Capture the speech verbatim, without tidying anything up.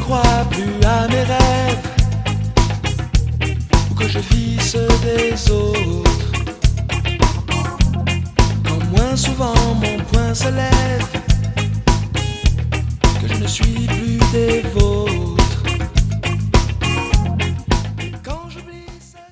crois plus à mes rêves, ou que je vis ceux des autres. Quand moins souvent mon poing se lève,